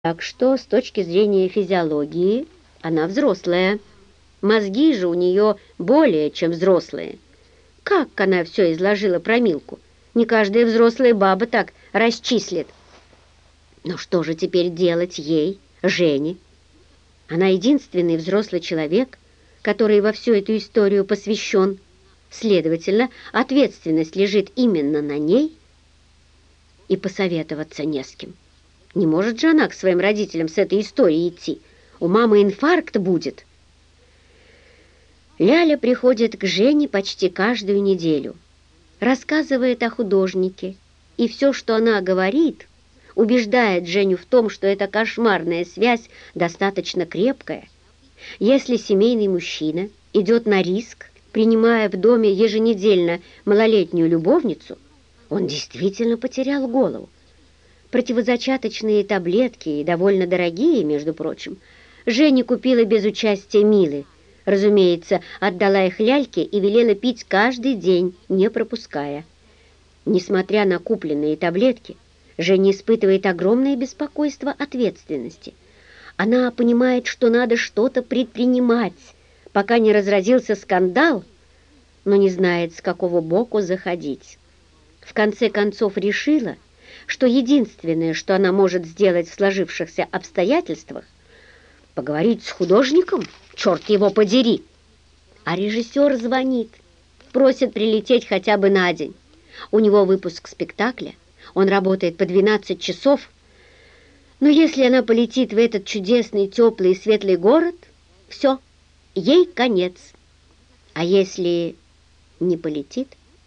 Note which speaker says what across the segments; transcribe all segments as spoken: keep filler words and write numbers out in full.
Speaker 1: Так что, с точки зрения физиологии, она взрослая. Мозги же у нее более чем взрослые. Как она все изложила про Милку? Не каждая взрослая баба так расчислит. Но что же теперь делать ей, Жене? Она единственный взрослый человек, который во всю эту историю посвящен. Следовательно, ответственность лежит именно на ней, и посоветоваться не с кем. Не может же она к своим родителям с этой историей идти. У мамы инфаркт будет. Ляля приходит к Жене почти каждую неделю, рассказывает о художнике, и все, что она говорит, убеждает Женю в том, что эта кошмарная связь достаточно крепкая. Если семейный мужчина идет на риск, принимая в доме еженедельно малолетнюю любовницу, он действительно потерял голову. Противозачаточные таблетки, и довольно дорогие, между прочим, Женя купила без участия Милы. Разумеется, отдала их Ляльке и велела пить каждый день, не пропуская. Несмотря на купленные таблетки, Женя испытывает огромное беспокойство ответственности. Она понимает, что надо что-то предпринимать, пока не разразился скандал, но не знает, с какого боку заходить. В конце концов решила, что единственное, что она может сделать в сложившихся обстоятельствах, поговорить с художником, черт его подери. А режиссер звонит, просит прилететь хотя бы на день. У него выпуск спектакля, он работает по двенадцать часов. Но если она полетит в этот чудесный, теплый и светлый город, все, ей конец. А если не полетит?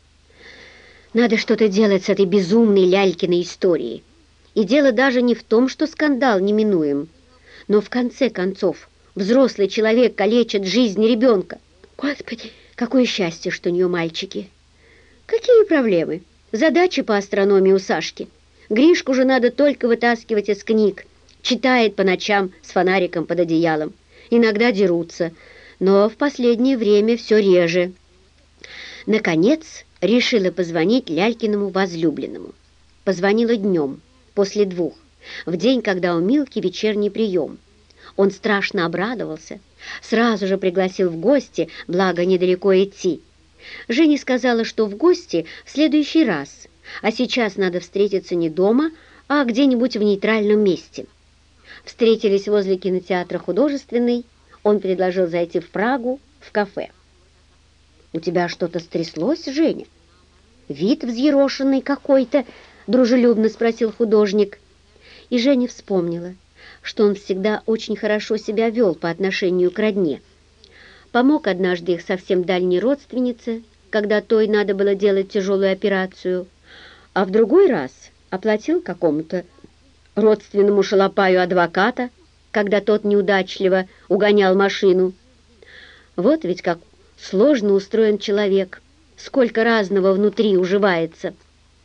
Speaker 1: Надо что-то делать с этой безумной Лялькиной историей. И дело даже не в том, что скандал неминуем, но в конце концов взрослый человек калечит жизнь ребенка. Господи, какое счастье, что у нее мальчики. Какие проблемы? Задачи по астрономии у Сашки. Гришку же надо только вытаскивать из книг. Читает по ночам с фонариком под одеялом. Иногда дерутся, но в последнее время все реже. Наконец, решила позвонить Лялькиному возлюбленному. Позвонила днем, после двух, в день, когда у Милки вечерний прием. Он страшно обрадовался, сразу же пригласил в гости, благо недалеко идти. Женя сказала, что в гости в следующий раз, а сейчас надо встретиться не дома, а где-нибудь в нейтральном месте. Встретились возле кинотеатра «Художественный», он предложил зайти в Прагу, в кафе. «У тебя что-то стряслось, Женя? Вид взъерошенный какой-то», — дружелюбно спросил художник. И Женя вспомнила, что он всегда очень хорошо себя вел по отношению к родне. Помог однажды их совсем дальней родственнице, когда той надо было делать тяжелую операцию, а в другой раз оплатил какому-то родственному шалопаю адвоката, когда тот неудачливо угонял машину. Вот ведь как сложно устроен человек, сколько разного внутри уживается.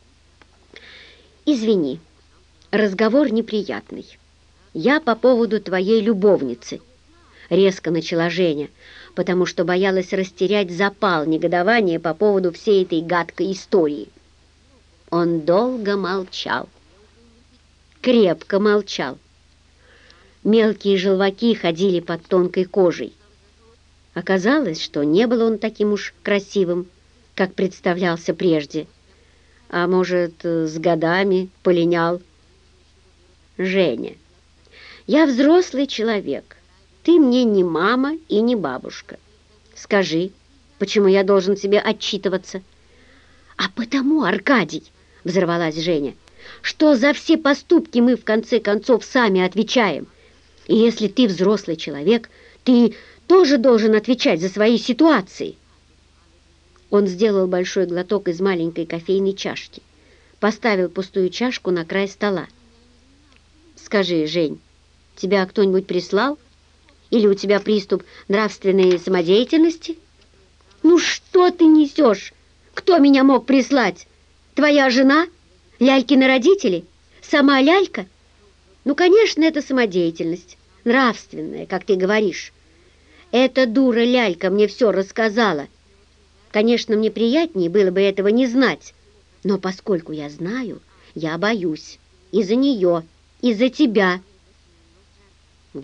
Speaker 1: «Извини, разговор неприятный. Я по поводу твоей любовницы», — резко начала Женя, потому что боялась растерять запал негодования по поводу всей этой гадкой истории. Он долго молчал, крепко молчал. Мелкие желваки ходили под тонкой кожей. Оказалось, что не был он таким уж красивым, как представлялся прежде, а может, с годами полинял. «Женя, я взрослый человек, ты мне не мама и не бабушка. Скажи, почему я должен тебе отчитываться?» «А потому, Аркадий, — взорвалась Женя, — что за все поступки мы в конце концов сами отвечаем. И если ты взрослый человек, ты тоже должен отвечать за свои ситуации». Он сделал большой глоток из маленькой кофейной чашки, поставил пустую чашку на край стола. «Скажи, Жень, тебя кто-нибудь прислал? Или у тебя приступ нравственной самодеятельности?» «Ну что ты несешь? Кто меня мог прислать? Твоя жена? Лялькины родители? Сама Лялька? Ну, конечно, это самодеятельность, нравственная, как ты говоришь. Эта дура Лялька мне все рассказала. Конечно, мне приятнее было бы этого не знать, но поскольку я знаю, я боюсь и за нее, и за тебя».